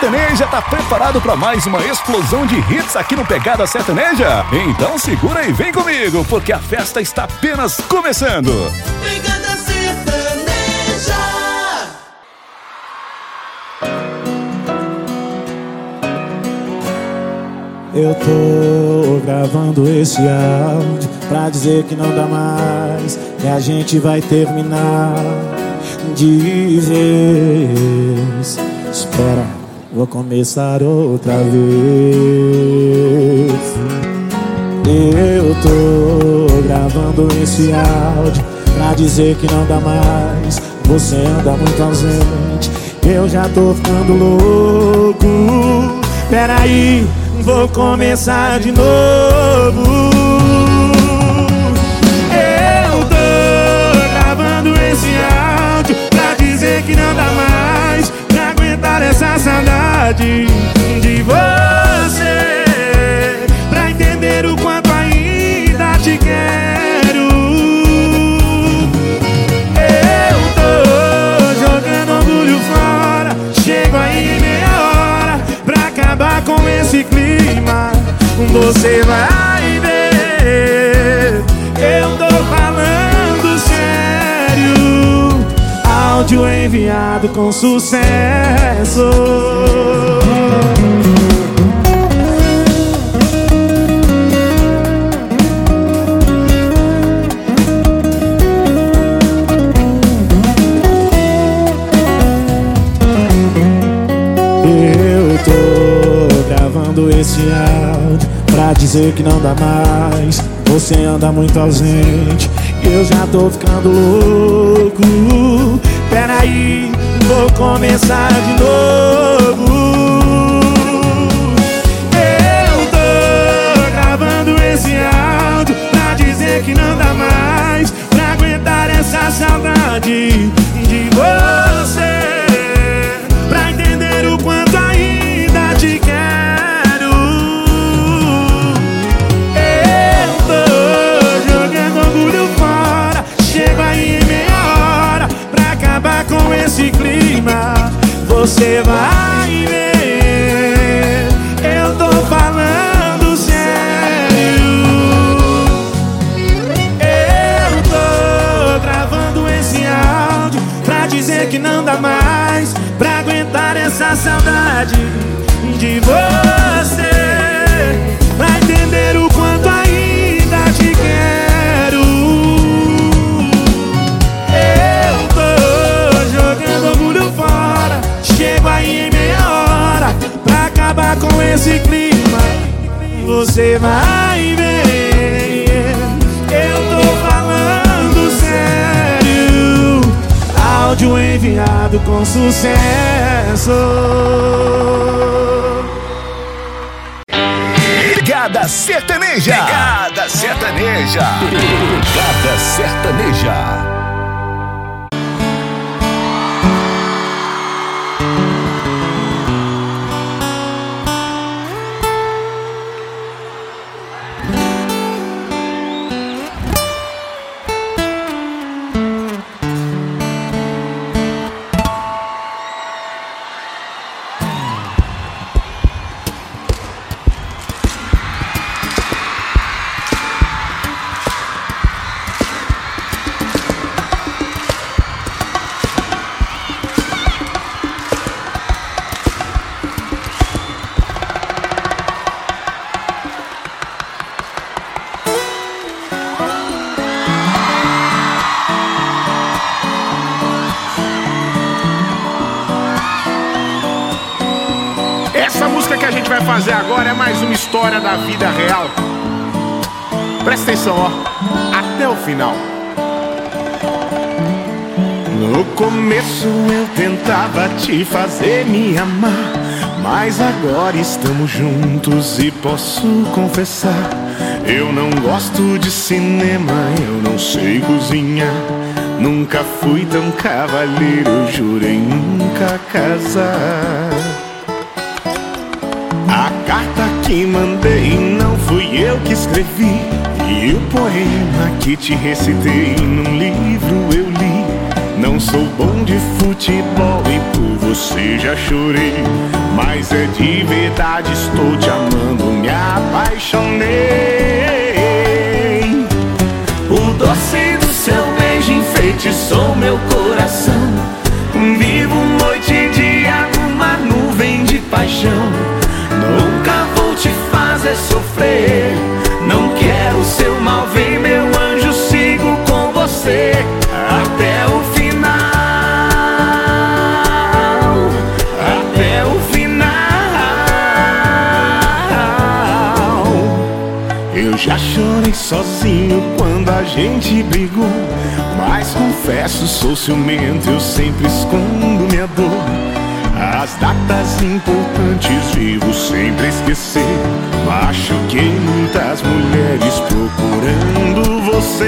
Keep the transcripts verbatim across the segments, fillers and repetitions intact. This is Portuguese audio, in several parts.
Sertaneja tá preparado para mais uma explosão de hits aqui no Pegada Sertaneja? Então segura e vem comigo, porque a festa está apenas começando. Pegada Sertaneja. Eu tô gravando esse áudio pra dizer que não dá mais, que a gente vai terminar de vez. Espera, vou começar outra vez. Eu tô gravando esse áudio pra dizer que não dá mais, você anda muito ausente, eu já tô ficando louco. Peraí, vou começar de novo. Eu tô gravando esse áudio pra dizer que não dá mais pra aguentar essa saudade de você, pra entender o quanto ainda te quero. Eu tô jogando orgulho fora, chego aí em meia hora pra acabar com esse clima. Você vai ver, eu tô falando sério. Áudio enviado com sucesso. Eu tô gravando esse áudio pra dizer que não dá mais, você anda muito ausente, eu já tô ficando louco. Peraí, vou começar de novo. Eu tô gravando esse áudio pra dizer que não dá mais pra aguentar essa saudade de você, pra entender o quanto ainda te quero. Eu tô jogando orgulho fora, chego aí em meia hora pra acabar com esse clima. Você vai ver, eu tô falando sério. Eu tô gravando esse áudio pra dizer que não dá mais pra aguentar essa saudade de você, pra entender o quanto ainda te quero. Eu tô jogando orgulho fora, chego aí em meia hora pra acabar com esse clima. Você vai ver, eu tô falando sério. Áudio enviado com sucesso. Pegada Sertaneja. Pegada Sertaneja. Pegada Sertaneja. Essa música que a gente vai fazer agora é mais uma história da vida real. Presta atenção, ó, até o final. No começo eu tentava te fazer me amar, mas agora estamos juntos e posso confessar, eu não gosto de cinema, eu não sei cozinhar, nunca fui tão cavalheiro, jurei nunca casar. A carta que mandei não fui eu que escrevi, e o poema que te recitei num livro eu li. Não sou sou bom de futebol e por você já chorei. Mas é de verdade, estou te amando, me apaixonei. O doce do seu beijo enfeitiçou meu coração. Vivo noite e dia numa nuvem de paixão. Nunca vou te fazer sofrer, não quero seu mal, vem meu anjo, sigo com você até o final, até o final. Eu já chorei sozinho quando a gente brigou, mas confesso, sou ciumento, eu sempre escondo minha dor. As datas importantes vivo sempre esquecer. Machuquei muitas mulheres procurando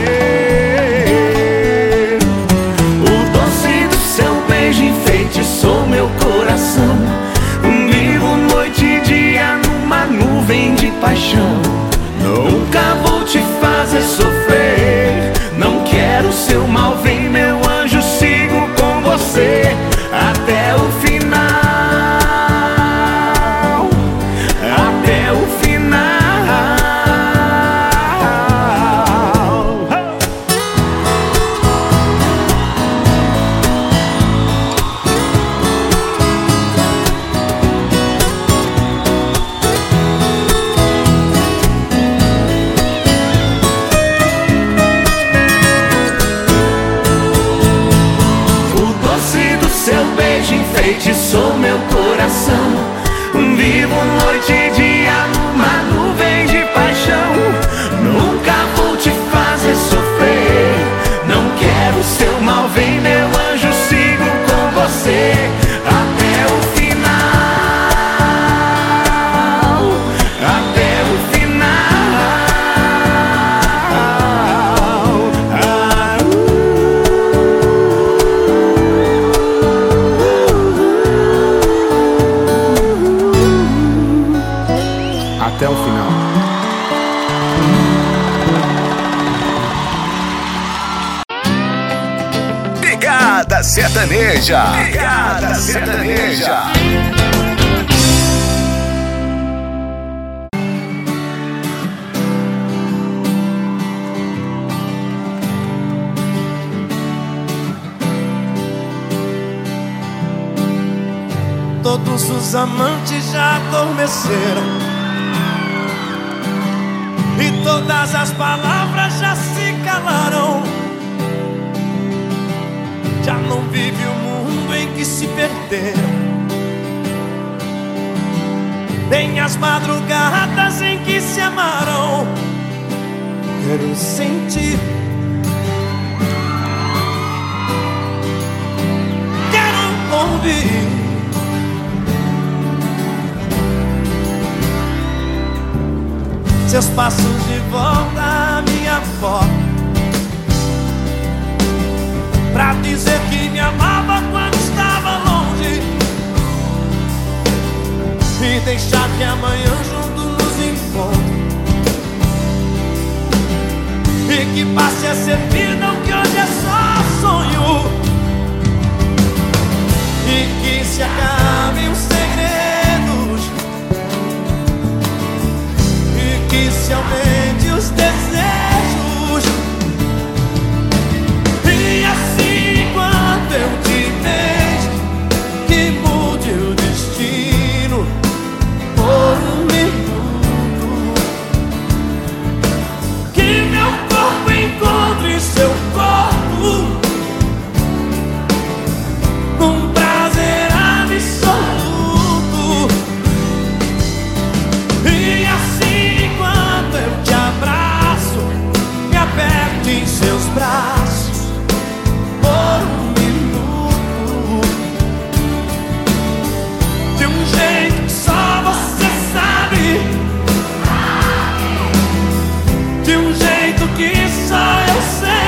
você. O doce do seu beijo enfeitiçou meu coração. Vivo noite e dia numa nuvem de paixão. Nunca vou te fazer sofrer, não quero seu mal, vem meu anjo, sigo com você até o final, até o final. Enfeitiçou meu coração. Vivo noite e dia numa nuvem de paixão. Nunca vou te fazer sofrer, não quero seu mal, vem meu anjo, sigo com você até o final, até o final. Ah, uh. Até o final. Pegada Sertaneja. Pegada Sertaneja. Todos os amantes já adormeceram e todas as palavras já se calaram. Já não vive o mundo em que se perderam, nem as madrugadas em que se amaram. Quero sentir, quero ouvir seus passos de volta à minha porta, pra dizer que me amava quando estava longe, e deixar que amanhã junto nos encontre, e que passe a ser vida o que hoje é só sonho, e que se acabem os segredos, que se aumente os desejos, e assim enquanto eu te vejo, que mude o destino por um minuto, que meu corpo encontre seu corpo, um prazer absoluto, e assim eu te abraço, me aperte em seus braços por um minuto, de um jeito que só você sabe, de um jeito que só eu sei.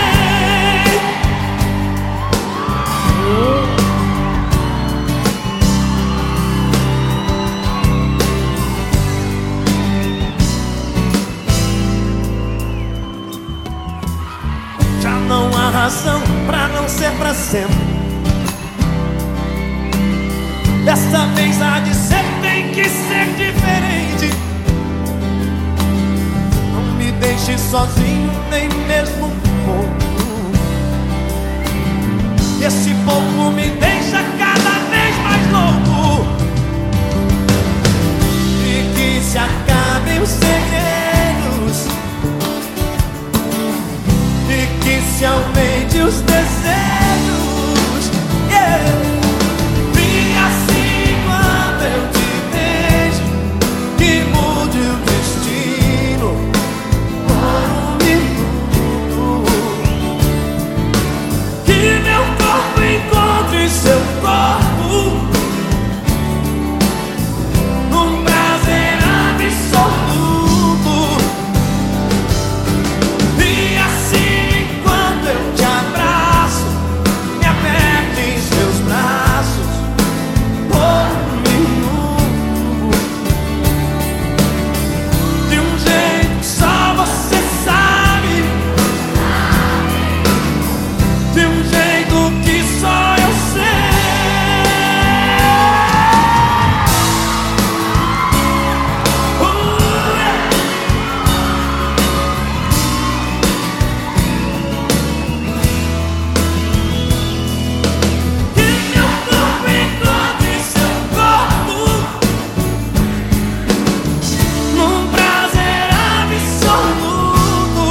Razão pra não ser pra sempre, Dessa vez há de ser, tem que ser diferente. Não me deixe sozinho, nem mesmo um pouco. Esse pouco me deixa cada vez mais louco. E que se acabem os segredos, e que se aumente os desejos. Yeah. E assim quando eu te vejo, que mude o destino por um minuto. Que meu corpo encontre seu corpo num prazer absoluto. E assim quando eu te abraço, me aperte em seus braços por um minuto. De um jeito que só você sabe, de um jeito que só eu sei. Uh, yeah. Que meu corpo encontre seu corpo num prazer absoluto.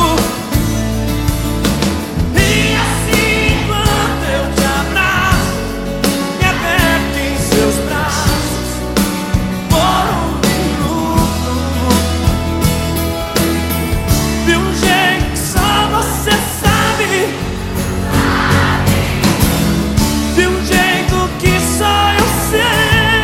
E assim quando eu te abraço, me aperte em seus braços por um minuto. De um jeito que só você sabe, de um jeito que só eu sei.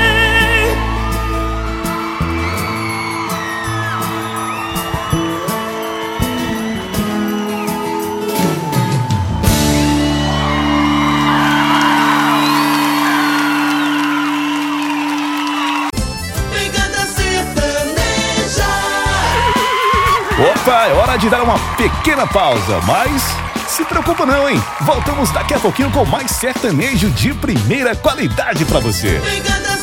Brigada Sertaneja. Opa, é hora de dar uma pequena pausa, mas se preocupa não, hein? Voltamos daqui a pouquinho com mais sertanejo de primeira qualidade pra você. Brigada